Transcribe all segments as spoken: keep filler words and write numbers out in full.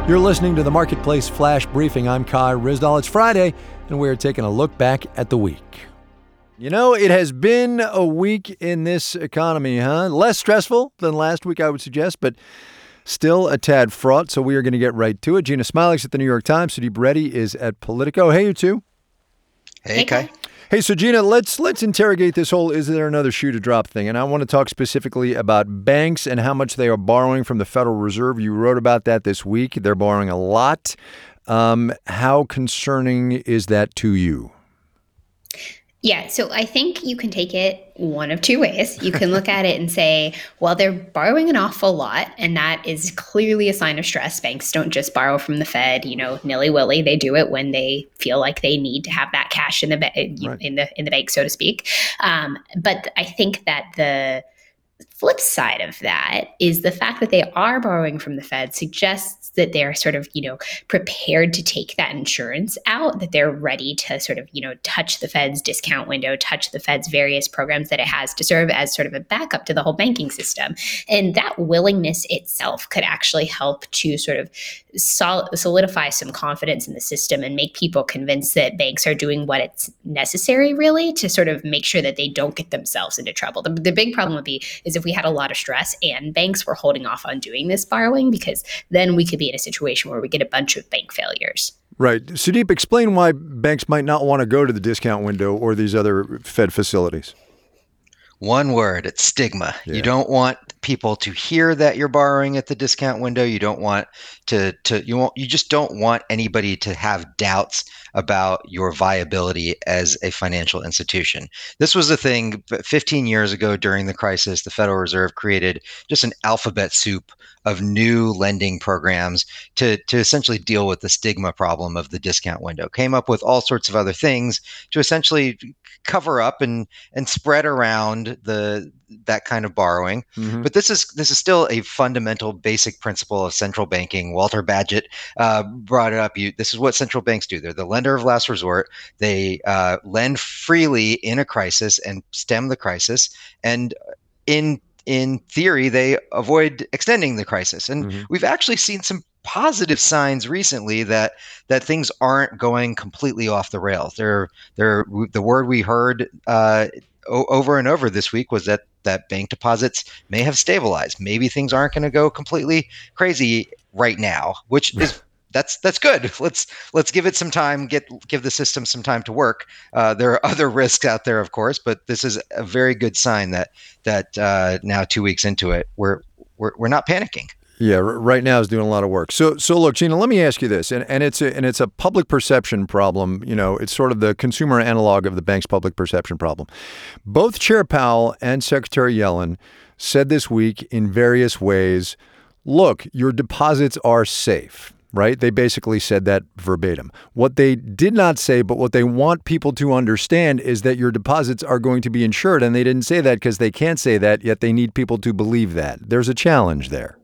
You're listening to the Marketplace Flash Briefing. I'm Kai Ryssdal. It's Friday, and we're taking a look back at the week. You know, it has been a week in this economy, huh? Less stressful than last week, I would suggest, but still a tad fraught, so we are going to get right to it. Gina Smilek's at the New York Times. Sudeep Reddy is at Politico. Hey, you two. Hey, hey Kai. Hey, so Gina, let's let's interrogate this whole is there another shoe to drop thing. And I want to talk specifically about banks and how much they are borrowing from the Federal Reserve. You wrote about that this week. They're borrowing a lot. Um, how concerning is that to you? Yeah, so I think you can take it one of two ways. You can look at it and say, well, they're borrowing an awful lot, and that is clearly a sign of stress. Banks don't just borrow from the Fed, you know, nilly-willy. They do it when they feel like they need to have that cash in the ba- right. in the in the bank, so to speak. Um, but I think that the flip side of that is the fact that they are borrowing from the Fed suggests that they're sort of, you know, prepared to take that insurance out, that they're ready to sort of, you know, touch the Fed's discount window, touch the Fed's various programs that it has to serve as sort of a backup to the whole banking system. And that willingness itself could actually help to sort of sol- solidify some confidence in the system and make people convinced that banks are doing what it's necessary, really, to sort of make sure that they don't get themselves into trouble. The, the big problem would be is if we had a lot of stress and banks were holding off on doing this borrowing, because then we could be in a situation where we get a bunch of bank failures. Right. Sudeep, explain why banks might not want to go to the discount window or these other Fed facilities. One word, it's stigma. Yeah. You don't want people to hear that you're borrowing at the discount window. You don't want to, to you won't, you just don't want anybody to have doubts about your viability as a financial institution. This was a thing fifteen years ago during the crisis. The Federal Reserve created just an alphabet soup of new lending programs to, to essentially deal with the stigma problem of the discount window. Came up with all sorts of other things to essentially cover up and and spread around the that kind of borrowing. Mm-hmm. But this is this is still a fundamental basic principle of central banking. Walter Bagehot uh, brought it up. You, this is what central banks do. They're the lender of last resort. They uh, lend freely in a crisis and stem the crisis. And in in theory, they avoid extending the crisis. And mm-hmm. we've actually seen some positive signs recently that that things aren't going completely off the rails. They're, they're, the word we heard uh, o- over and over this week was that that bank deposits may have stabilized. Maybe things aren't going to go completely crazy right now, which is that's that's good. Let's let's give it some time. Get give the system some time to work. Uh, there are other risks out there, of course, but this is a very good sign that that uh, now two weeks into it, we're we're we're not panicking. Yeah, right now is doing a lot of work. So, so look, Gina, let me ask you this, and, and it's a and it's a public perception problem. You know, it's sort of the consumer analog of the bank's public perception problem. Both Chair Powell and Secretary Yellen said this week in various ways, "Look, your deposits are safe." Right? They basically said that verbatim. What they did not say, but what they want people to understand is that your deposits are going to be insured, and they didn't say that because they can't say that, yet they need people to believe that. There's a challenge there.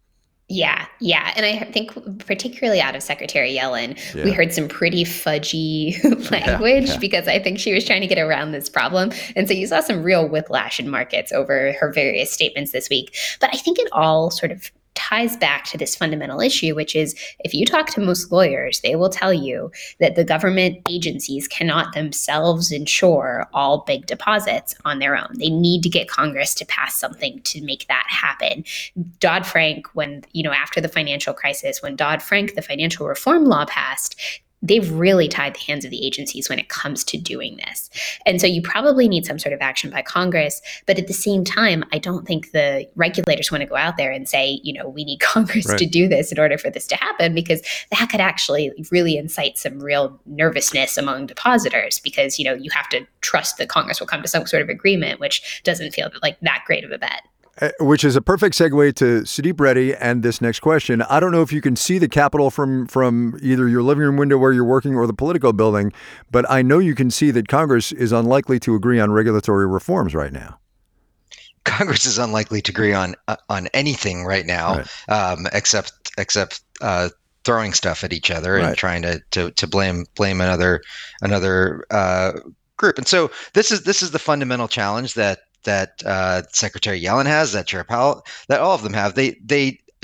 Yeah, yeah. And I think particularly out of Secretary Yellen, yeah. we heard some pretty fudgy language yeah, yeah. because I think she was trying to get around this problem. And so you saw some real whiplash in markets over her various statements this week. But I think it all sort of ties back to this fundamental issue, which is if you talk to most lawyers, they will tell you that the government agencies cannot themselves insure all big deposits on their own. They need to get Congress to pass something to make that happen. Dodd-Frank, when, you know, after the financial crisis, when Dodd-Frank, the financial reform law passed, they've really tied the hands of the agencies when it comes to doing this. And so you probably need some sort of action by Congress. But at the same time, I don't think the regulators want to go out there and say, you know, we need Congress right. to do this in order for this to happen, because that could actually really incite some real nervousness among depositors, because, you know, you have to trust that Congress will come to some sort of agreement, which doesn't feel like that great of a bet. Uh, which is a perfect segue to Sudeep Reddy and this next question. I don't know if you can see the Capitol from from either your living room window where you're working or the Politico building, but I know you can see that Congress is unlikely to agree on regulatory reforms right now. Congress is unlikely to agree on uh, on anything right now, right. Um, except except uh, throwing stuff at each other right. and trying to, to to blame blame another another uh, group. And so this is this is the fundamental challenge that. that uh, Secretary Yellen has, that Chair Powell, that all of them have. They they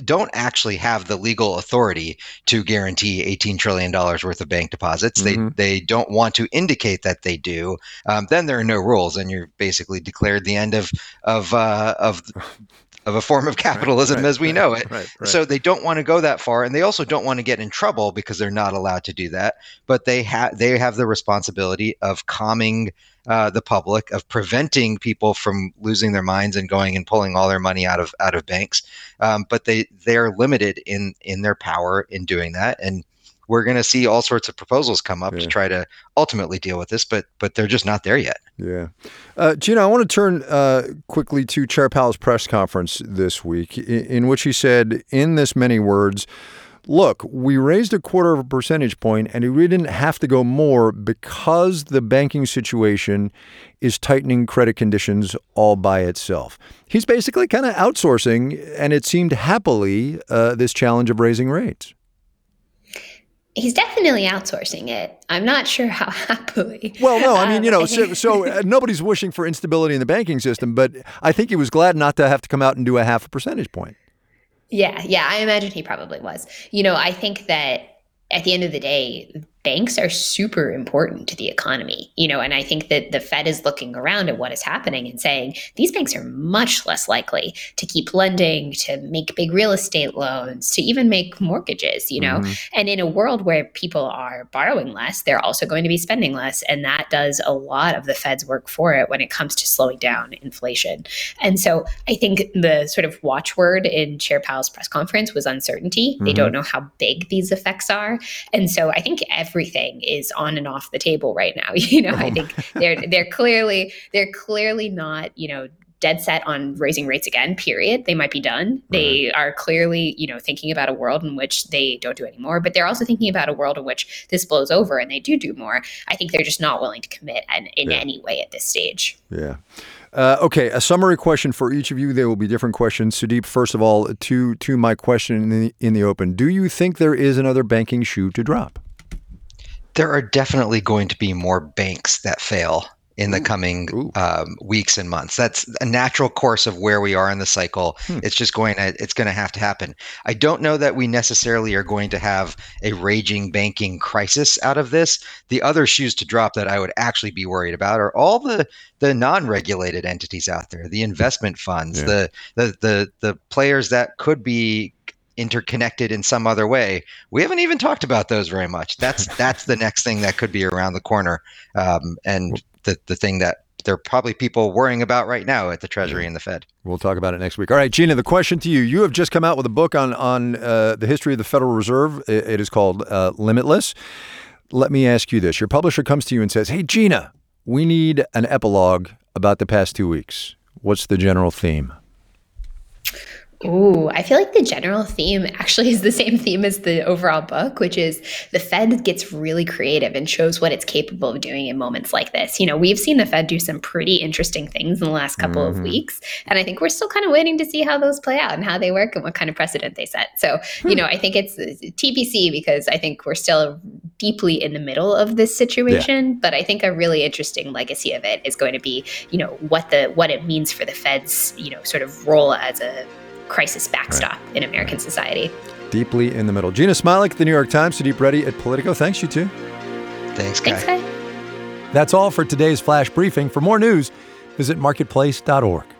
don't actually have the legal authority to guarantee eighteen trillion dollars worth of bank deposits. Mm-hmm. They they don't want to indicate that they do. Um, then there are no rules, and you're basically declared the end of of uh, of. of a form of capitalism right, right, as we right, know it. Right, right. So they don't want to go that far, and they also don't want to get in trouble because they're not allowed to do that. But they have they have the responsibility of calming uh, the public, of preventing people from losing their minds and going and pulling all their money out of out of banks. Um, but they they're limited in in their power in doing that, and we're going to see all sorts of proposals come up yeah. to try to ultimately deal with this, but but they're just not there yet. Yeah. Uh, Gina, I want to turn uh, quickly to Chair Powell's press conference this week, in, in which he said, in this many words, look, we raised a quarter of a percentage point, and we didn't have to go more because the banking situation is tightening credit conditions all by itself. He's basically kind of outsourcing, and it seemed happily, uh, this challenge of raising rates. He's definitely outsourcing it. I'm not sure how happily. Well, no, I mean, you know, so, so uh, nobody's wishing for instability in the banking system, but I think he was glad not to have to come out and do a half a percentage point. Yeah, yeah, I imagine he probably was. You know, I think that at the end of the day, banks are super important to the economy, you know, and I think that the Fed is looking around at what is happening and saying these banks are much less likely to keep lending, to make big real estate loans, to even make mortgages, you know, mm-hmm. and in a world where people are borrowing less, they're also going to be spending less. And that does a lot of the Fed's work for it when it comes to slowing down inflation. And so I think the sort of watchword in Chair Powell's press conference was uncertainty. Mm-hmm. They don't know how big these effects are. And so I think every Everything is on and off the table right now. You know, I think they're they're clearly they're clearly not, you know, dead set on raising rates again, period. They might be done. Mm-hmm. They are clearly, you know, thinking about a world in which they don't do anymore, but they're also thinking about a world in which this blows over and they do do more. I think they're just not willing to commit in, in yeah. any way at this stage. Yeah. Uh, okay, a summary question for each of you. There will be different questions. Sudeep, first of all, to to my question in the, in the open, do you think there is another banking shoe to drop? There are definitely going to be more banks that fail in the coming um, weeks and months. That's a natural course of where we are in the cycle. Hmm. It's just going to, it's going to have to happen. I don't know that we necessarily are going to have a raging banking crisis out of this. The other shoes to drop that I would actually be worried about are all the the non-regulated entities out there, the investment funds, yeah. the, the the the players that could be interconnected in some other way. We haven't even talked about those very much. That's that's the next thing that could be around the corner, um, and the the thing that there are probably people worrying about right now at the Treasury and the Fed. We'll talk about it next week. All right, Gina, the question to you. You have just come out with a book on on uh, the history of the Federal Reserve. It, it is called uh, Limitless. Let me ask you this. Your publisher comes to you and says, hey, Gina, we need an epilogue about the past two weeks. What's the general theme? Ooh, I feel like the general theme actually is the same theme as the overall book, which is the Fed gets really creative and shows what it's capable of doing in moments like this. You know, we've seen the Fed do some pretty interesting things in the last couple mm-hmm. of weeks. And I think we're still kind of waiting to see how those play out and how they work and what kind of precedent they set. So, hmm. you know, I think it's T B C because I think we're still deeply in the middle of this situation. Yeah. But I think a really interesting legacy of it is going to be, you know, what the what it means for the Fed's, you know, sort of role as a crisis backstop right. in American right. society. Deeply in the middle. Gina Smialek, The New York Times, Sudeep Reddy at Politico. Thanks, you two. Thanks, Kai. Thanks, Kai. That's all for today's Flash Briefing. For more news, visit marketplace dot org.